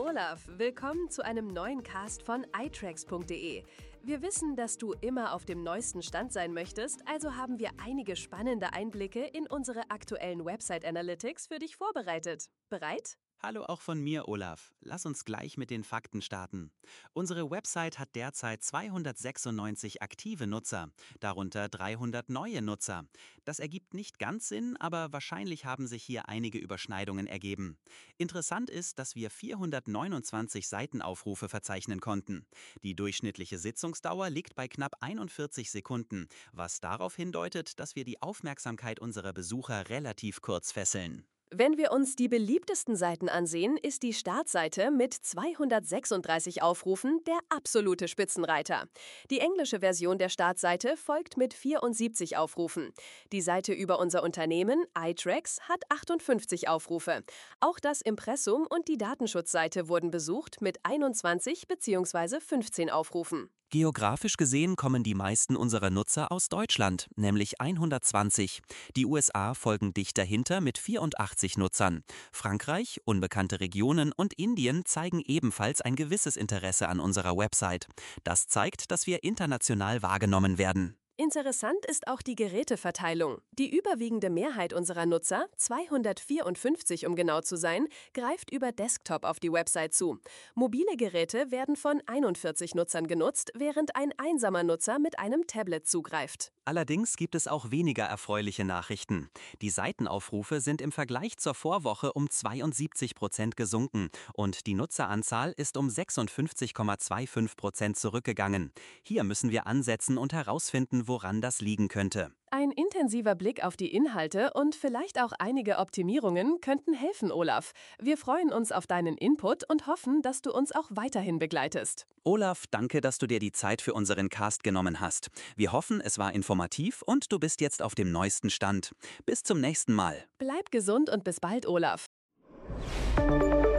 Olaf, willkommen zu einem neuen Cast von iTracks.de. Wir wissen, dass du immer auf dem neuesten Stand sein möchtest, also haben wir einige spannende Einblicke in unsere aktuellen Website Analytics für dich vorbereitet. Bereit? Hallo auch von mir, Olaf. Lass uns gleich mit den Fakten starten. Unsere Website hat derzeit 296 aktive Nutzer, darunter 300 neue Nutzer. Das ergibt nicht ganz Sinn, aber wahrscheinlich haben sich hier einige Überschneidungen ergeben. Interessant ist, dass wir 429 Seitenaufrufe verzeichnen konnten. Die durchschnittliche Sitzungsdauer liegt bei knapp 41 Sekunden, was darauf hindeutet, dass wir die Aufmerksamkeit unserer Besucher relativ kurz fesseln. Wenn wir uns die beliebtesten Seiten ansehen, ist die Startseite mit 236 Aufrufen der absolute Spitzenreiter. Die englische Version der Startseite folgt mit 74 Aufrufen. Die Seite über unser Unternehmen, iTracks, hat 58 Aufrufe. Auch das Impressum und die Datenschutzseite wurden besucht mit 21 bzw. 15 Aufrufen. Geografisch gesehen kommen die meisten unserer Nutzer aus Deutschland, nämlich 120. Die USA folgen dicht dahinter mit 84 Nutzern. Frankreich, unbekannte Regionen und Indien zeigen ebenfalls ein gewisses Interesse an unserer Website. Das zeigt, dass wir international wahrgenommen werden. Interessant ist auch die Geräteverteilung. Die überwiegende Mehrheit unserer Nutzer, 254 um genau zu sein, greift über Desktop auf die Website zu. Mobile Geräte werden von 41 Nutzern genutzt, während ein einsamer Nutzer mit einem Tablet zugreift. Allerdings gibt es auch weniger erfreuliche Nachrichten. Die Seitenaufrufe sind im Vergleich zur Vorwoche um 72% gesunken und die Nutzeranzahl ist um 56,25% zurückgegangen. Hier müssen wir ansetzen und herausfinden, woran das liegen könnte. Ein intensiver Blick auf die Inhalte und vielleicht auch einige Optimierungen könnten helfen, Olaf. Wir freuen uns auf deinen Input und hoffen, dass du uns auch weiterhin begleitest. Olaf, danke, dass du dir die Zeit für unseren Cast genommen hast. Wir hoffen, es war informativ und du bist jetzt auf dem neuesten Stand. Bis zum nächsten Mal. Bleib gesund und bis bald, Olaf.